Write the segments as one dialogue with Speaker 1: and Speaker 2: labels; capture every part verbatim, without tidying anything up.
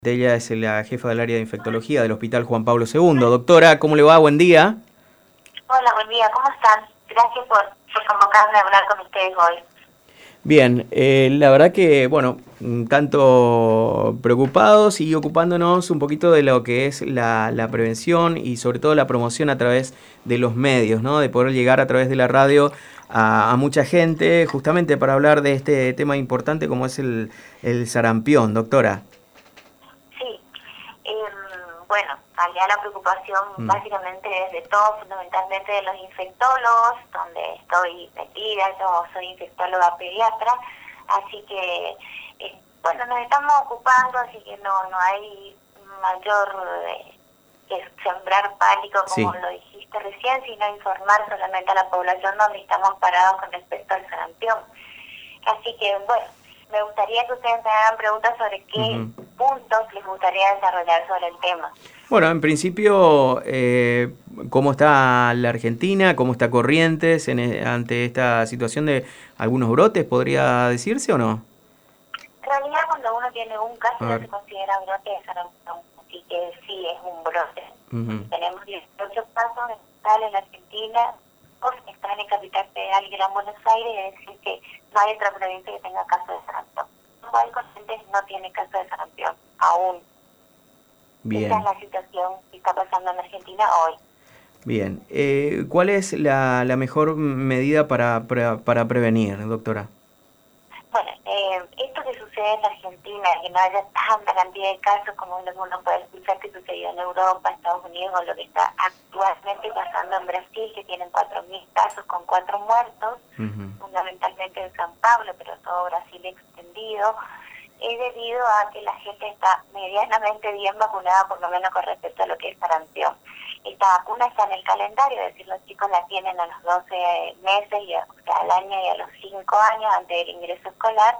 Speaker 1: Ella es la jefa del área de infectología del Hospital Juan Pablo segundo. Doctora, ¿cómo le va? Buen día.
Speaker 2: Hola, buen día, ¿cómo están? Gracias por, por convocarme a hablar con ustedes hoy.
Speaker 1: Bien, eh, la verdad que, bueno, un tanto preocupados y ocupándonos un poquito de lo que es la, la prevención y sobre todo la promoción a través de los medios, ¿no? De poder llegar a través de la radio a, a mucha gente, justamente para hablar de este tema importante como es el, el sarampión, doctora.
Speaker 2: Sí, eh, bueno, allá la preocupación
Speaker 1: Mm.
Speaker 2: básicamente es de todos, fundamentalmente de los infectólogos, donde estoy metida, yo soy infectóloga pediatra, así que, eh, bueno, nos estamos ocupando, así que no, no hay mayor eh, que sembrar pánico, como
Speaker 1: Sí.
Speaker 2: lo dijiste recién, sino informar solamente a la población donde estamos parados con respecto al sarampión. Así que, bueno, me gustaría que ustedes me hagan preguntas sobre qué
Speaker 1: Ujú.
Speaker 2: puntos les gustaría desarrollar sobre el tema.
Speaker 1: Bueno, en principio, eh, ¿cómo está la Argentina? ¿Cómo está Corrientes en, e- ante esta situación de algunos brotes? ¿Podría decirse o no?
Speaker 2: En realidad, cuando uno tiene un caso
Speaker 1: A
Speaker 2: ya
Speaker 1: ver.
Speaker 2: se considera brote de sarampión, así que sí es un brote.
Speaker 1: Ujú.
Speaker 2: Tenemos dieciocho casos en total en la Argentina, dos están en Capital Federal y Gran Buenos Aires, es decir que no hay otra provincia que tenga caso de sarampión. Igual Corrientes no tiene caso de sarampión, aún. Esa es
Speaker 1: Bien,
Speaker 2: la situación que está pasando en Argentina hoy.
Speaker 1: bien. Eh, ¿cuál es la, la mejor medida para, para, para prevenir, doctora?
Speaker 2: Bueno, eh, esto que sucede en Argentina, que no haya tanta cantidad de casos como lo que uno puede escuchar que sucedió en Europa, Estados Unidos, o lo que está actualmente pasando en Brasil, que tienen cuatro mil casos con cuatro muertos,
Speaker 1: Ujú.
Speaker 2: fundamentalmente en San Pablo, pero todo Brasil extendido, es debido a que la gente está medianamente bien vacunada, por lo menos con respecto a lo que es sarampión. Esta vacuna está en el calendario, es decir, los chicos la tienen a los doce meses, y a, o sea, al año y a los cinco años antes del ingreso escolar,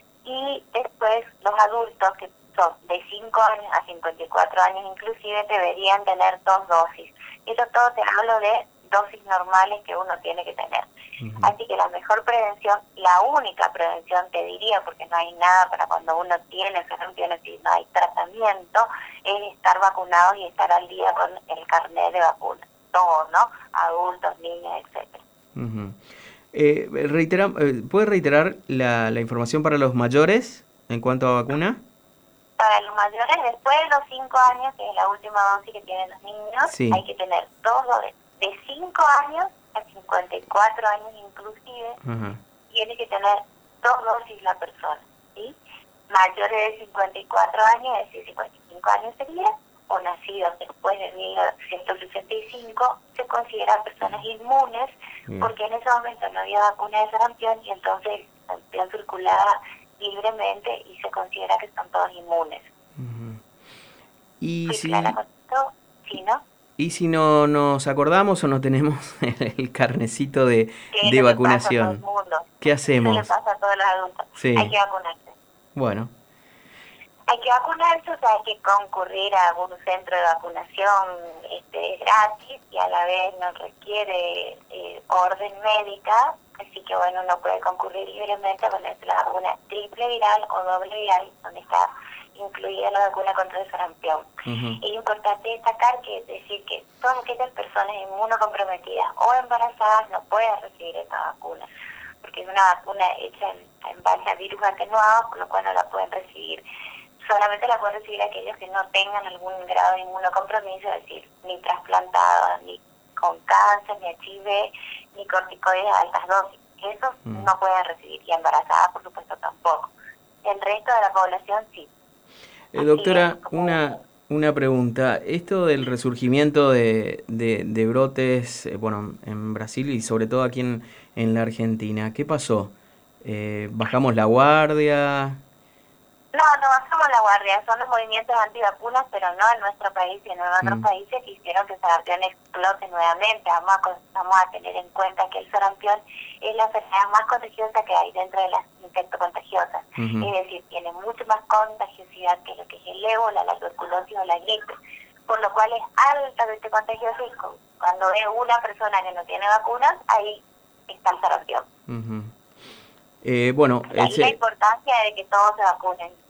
Speaker 2: y después los adultos, que son de cinco años a cincuenta y cuatro años inclusive, deberían tener dos dosis. Eso todo te hablo de dosis normales que uno tiene que tener.
Speaker 1: Ujú.
Speaker 2: Así que la mejor prevención, la única prevención te diría, porque no hay nada para cuando uno tiene sarampión, si no hay tratamiento, es estar vacunados y estar al día con el carnet de vacuna. Todos, ¿no? Adultos, niños, etcétera.
Speaker 1: Ujú. Eh, reitera- eh, ¿puede reiterar la, la información para los mayores en cuanto a vacuna?
Speaker 2: Para los mayores, después de los cinco años, que es la última dosis que tienen los niños,
Speaker 1: Sí.
Speaker 2: hay que tener dos dosis. De cinco años a cincuenta y cuatro años inclusive,
Speaker 1: Ajá.
Speaker 2: tiene que tener dos dosis la persona, ¿sí? Mayores de cincuenta y cuatro años, es decir, cincuenta y cinco años sería, o nacidos después de mil novecientos sesenta y cinco, se consideran personas inmunes,
Speaker 1: Bien.
Speaker 2: porque en ese momento no había vacuna de sarampión y entonces el sarampión circulaba libremente y se considera que son todos inmunes.
Speaker 1: Ujú. Y
Speaker 2: ¿Fui clara
Speaker 1: si,
Speaker 2: con esto? Sí, ¿no?
Speaker 1: y si no nos acordamos o no tenemos el, el carnecito de,
Speaker 2: Que es
Speaker 1: de
Speaker 2: lo que pasa a todo el
Speaker 1: vacunación,
Speaker 2: mundo.
Speaker 1: ¿qué
Speaker 2: Eso le
Speaker 1: hacemos?
Speaker 2: pasa a todos los adultos. Hay
Speaker 1: Sí,
Speaker 2: que vacunarse.
Speaker 1: bueno.
Speaker 2: Hay que vacunarse, o sea, hay que concurrir a algún centro de vacunación este, gratis y a la vez no requiere eh, orden médica, así que bueno, uno puede concurrir libremente a ponerse la vacuna triple viral o doble viral, donde está incluida la vacuna contra el sarampión.
Speaker 1: Ujú.
Speaker 2: Es importante destacar que es decir que todas aquellas personas inmunocomprometidas o embarazadas no pueden recibir esta vacuna, porque es una vacuna hecha en, en base a virus atenuados, con lo cual no la pueden recibir. Solamente la pueden recibir aquellos que no tengan algún grado de inmunocompromiso, es decir, ni trasplantados, ni con cáncer, ni H I V, ni corticoides a altas dosis. Esos
Speaker 1: Mm.
Speaker 2: no pueden recibir, y embarazadas, por supuesto, tampoco. El resto de la población sí.
Speaker 1: Eh,
Speaker 2: Así es
Speaker 1: doctora, una,
Speaker 2: como...
Speaker 1: una pregunta. Esto del resurgimiento de, de, de brotes, eh, bueno, en Brasil y sobre todo aquí en, en la Argentina, ¿qué pasó? Eh, ¿bajamos la guardia?
Speaker 2: No, no bajamos la guardia, son los movimientos antivacunas, pero no en nuestro país, sino en otros
Speaker 1: Mm.
Speaker 2: países que hicieron que el sarampión explote nuevamente. Vamos a, vamos a tener en cuenta que el sarampión es la enfermedad más contagiosa que hay dentro de las infectocontagiosas.
Speaker 1: Ujú.
Speaker 2: Es decir, tiene mucho más contagiosidad que lo que es el ébola, la tuberculosis o la gripe, por lo cual es altamente contagioso, y con- cuando ve una persona que no tiene vacunas, ahí está el sarampión.
Speaker 1: Ujú. Eh, bueno,
Speaker 2: De ahí la
Speaker 1: ese,
Speaker 2: importancia de que todos se vacunen.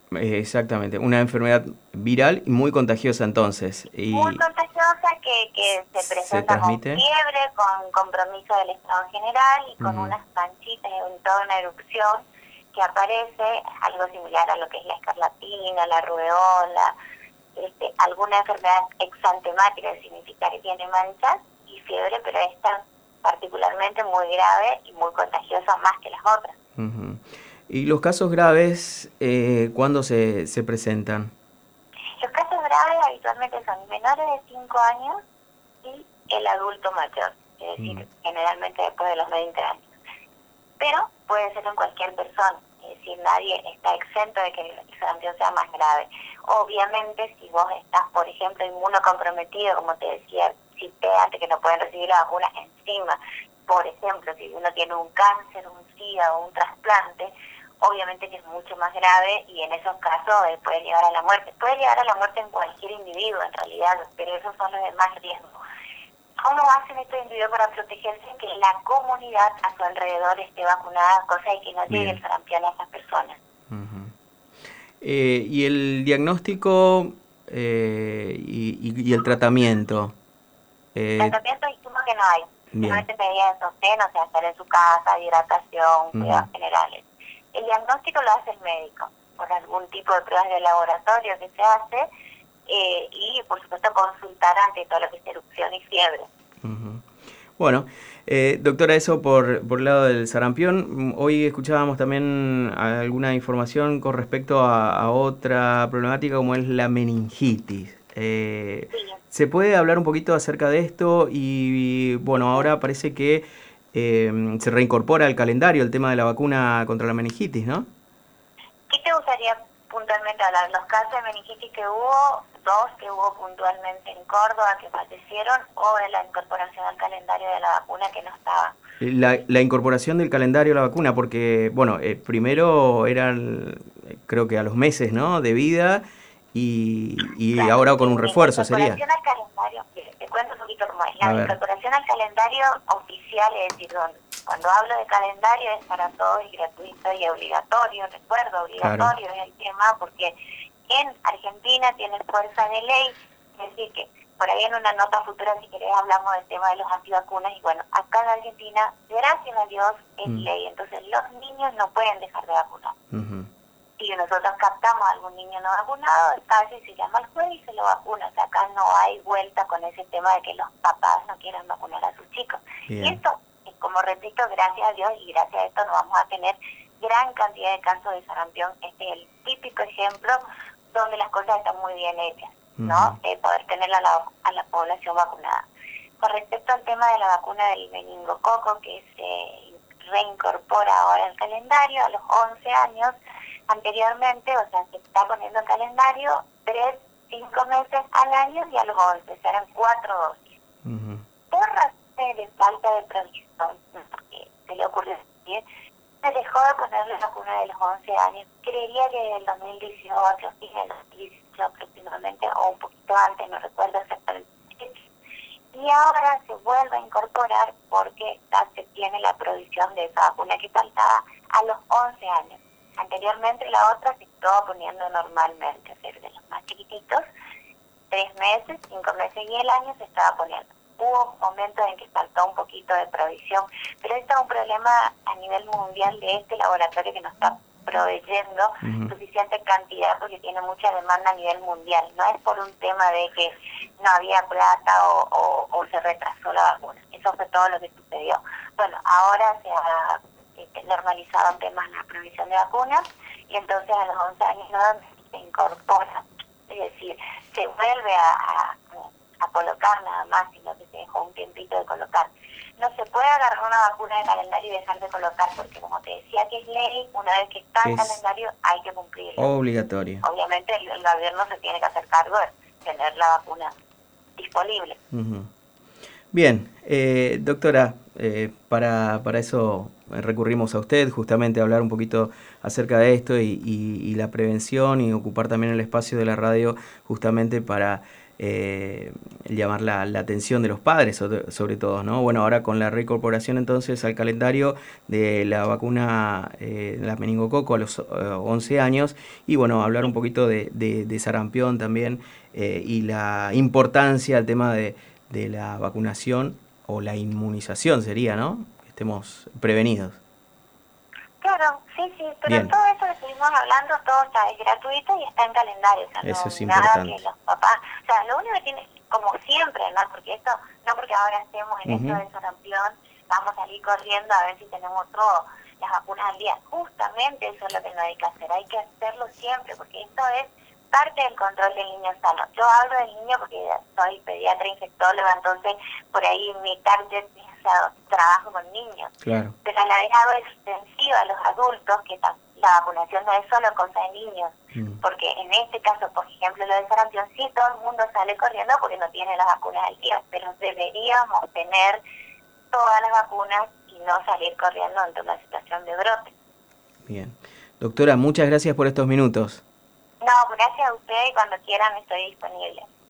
Speaker 1: Eh, exactamente, una enfermedad viral y muy contagiosa entonces.
Speaker 2: Muy
Speaker 1: Y
Speaker 2: contagiosa que, que se
Speaker 1: se
Speaker 2: presenta con
Speaker 1: transmite.
Speaker 2: fiebre, con compromiso del estado general y con
Speaker 1: Ujú,
Speaker 2: unas manchitas en toda una erupción que aparece, algo similar a lo que es la escarlatina, la rubeola, este, alguna enfermedad exantemática, que significa que tiene manchas y fiebre, pero esta particularmente muy grave y muy contagiosa más que las otras.
Speaker 1: ujú. ¿Y los casos graves, eh, cuándo se, se presentan?
Speaker 2: Los casos graves habitualmente son menores de cinco años y el adulto mayor, es
Speaker 1: Mm,
Speaker 2: decir, generalmente después de los veinte años. Pero puede ser en cualquier persona, es decir, nadie está exento de que el sarampión sea más grave. Obviamente, si vos estás, por ejemplo, inmunocomprometido, como te decía, si te antes que no pueden recibir la vacuna encima, por ejemplo, si uno tiene un cáncer, un SIDA o un trasplante, obviamente que es mucho más grave y en esos casos eh, puede llegar a la muerte. Puede llegar a la muerte en cualquier individuo, en realidad, pero esos son los de más riesgo. ¿Cómo hacen estos individuos para protegerse que la comunidad a su alrededor esté vacunada, cosa de que no llegue el
Speaker 1: bien.
Speaker 2: sarampión a esas personas?
Speaker 1: Ujú. Eh, ¿y el diagnóstico eh, y, y- y el tratamiento? Eh,
Speaker 2: Tratamiento dijimos que no hay.
Speaker 1: bien.
Speaker 2: Simplemente medidas de sostén, o sea, estar en su casa, hidratación,
Speaker 1: Ujú,
Speaker 2: cuidados generales. El diagnóstico lo hace el médico, por algún tipo de pruebas de laboratorio que se hace, eh, y por supuesto consultar ante todo lo que es erupción y fiebre.
Speaker 1: ujú. Bueno, eh, doctora, eso por, por el lado del sarampión. Mm, Hoy escuchábamos también alguna información con respecto a, a otra problemática como es la meningitis. Eh,
Speaker 2: Sí,
Speaker 1: ¿Se puede hablar un poquito acerca de esto? Y bueno,
Speaker 2: sí.
Speaker 1: ahora parece que eh, se reincorpora al calendario el tema de la vacuna contra la meningitis, ¿no?
Speaker 2: ¿Qué te gustaría puntualmente hablar? Los casos de meningitis que hubo, dos que hubo puntualmente en Córdoba que fallecieron, o de la incorporación al calendario de la vacuna que no estaba.
Speaker 1: La, la incorporación del calendario a la vacuna, porque, bueno, eh, primero eran, eh, creo que a los meses, ¿no? De vida y, y
Speaker 2: Claro,
Speaker 1: ahora con un
Speaker 2: eh, la
Speaker 1: refuerzo sería.
Speaker 2: incorporación al calendario, mire, te cuento un poquito cómo es.
Speaker 1: A
Speaker 2: La
Speaker 1: ver.
Speaker 2: incorporación al calendario oficial, es decir, donde, cuando hablo de calendario es para todos y gratuito y obligatorio, recuerdo,
Speaker 1: Claro.
Speaker 2: obligatorio es el tema, porque en Argentina tiene fuerza de ley, es decir, que por ahí en una nota futura, si querés, hablamos del tema de los antivacunas, y bueno, acá en Argentina, gracias a Dios, es
Speaker 1: Mm,
Speaker 2: ley, entonces los niños no pueden dejar de vacunar.
Speaker 1: ujú,
Speaker 2: Si nosotros captamos a algún niño no vacunado, el padre se llama al juez y se lo vacuna. O sea, acá no hay vuelta con ese tema de que los papás no quieran vacunar a sus chicos. Y
Speaker 1: bien.
Speaker 2: esto, como repito, gracias a Dios y gracias a esto no vamos a tener gran cantidad de casos de sarampión. Este es el típico ejemplo donde las cosas están muy bien hechas,
Speaker 1: Ujú,
Speaker 2: ¿no? De poder tener a la, a la población vacunada. Con respecto al tema de la vacuna del meningococo, que se reincorpora ahora al calendario a los once años, anteriormente, o sea, se está poniendo en calendario tres, cinco meses al año y a los once, serán cuatro dosis.
Speaker 1: ujú,
Speaker 2: Por razones de falta de previsión, que se le ocurrió, ¿sí? Se dejó de poner la vacuna de los once años, creería que en el dos mil dieciocho, sí, en el dos mil dieciocho aproximadamente, o un poquito antes, no recuerdo exactamente. Y ahora se vuelve a incorporar porque ya se tiene la provisión de esa vacuna que faltaba a los once años. Anteriormente la otra se estaba poniendo normalmente, es decir, de los más chiquititos, tres meses, cinco meses y el año se estaba poniendo. Hubo momentos en que faltó un poquito de provisión, pero esto es un problema a nivel mundial de este laboratorio que no está proveyendo
Speaker 1: ujú.
Speaker 2: suficiente cantidad porque tiene mucha demanda a nivel mundial. No es por un tema de que no había plata o, o, o se retrasó la vacuna. Eso fue todo lo que sucedió. Bueno, ahora se ha este, normalizado en temas la provisión de vacunas y entonces a los once años nuevamente se incorpora, es decir, se vuelve a, a, a colocar nada más, sino que se dejó un tiempito de colocar. No se puede agarrar una vacuna de calendario y dejar de colocar, porque como te decía que es ley, una vez que está en
Speaker 1: Es
Speaker 2: calendario hay que cumplirlo.
Speaker 1: obligatorio.
Speaker 2: Obviamente el, el gobierno se tiene que hacer cargo de tener la vacuna disponible.
Speaker 1: Ujú. Bien, eh, doctora, eh, para, para eso recurrimos a usted, justamente a hablar un poquito acerca de esto y, y- y la prevención y ocupar también el espacio de la radio justamente para eh, llamar la, la atención de los padres, sobre, sobre todo, ¿no? Bueno, ahora con la reincorporación entonces al calendario de la vacuna, eh, la meningococo a los eh, once años, y bueno, hablar un poquito de, de, de sarampión también, eh, y la importancia del tema de, de la vacunación o la inmunización sería, ¿no? Que estemos prevenidos.
Speaker 2: Claro, sí, sí, pero
Speaker 1: Bien,
Speaker 2: todo eso que estuvimos hablando, todo está es gratuito y está en calendario, o sea,
Speaker 1: eso
Speaker 2: no
Speaker 1: es
Speaker 2: nada que
Speaker 1: importante.
Speaker 2: los papás, o sea, lo único que tiene, como siempre, ¿no? Porque esto, no porque ahora estemos en esto
Speaker 1: Ujú.
Speaker 2: de sarampión, vamos a salir corriendo a ver si tenemos todo, las vacunas al día. Justamente eso es lo que no hay que hacer, hay que hacerlo siempre, porque esto es parte del control del niño sano. Yo hablo del niño porque soy pediatra infectóloga, entonces por ahí mi target, o sea, trabajo con niños,
Speaker 1: Claro.
Speaker 2: pero a la vez hago extensiva a los adultos, que ta- la vacunación no es solo cosa de niños,
Speaker 1: Mm.
Speaker 2: porque en este caso, por ejemplo, lo de sarampión, sí todo el mundo sale corriendo porque no tiene las vacunas al día, pero deberíamos tener todas las vacunas y no salir corriendo ante una situación de brote.
Speaker 1: Bien. Doctora, muchas gracias por estos minutos.
Speaker 2: No, gracias a usted y cuando quieran estoy disponible.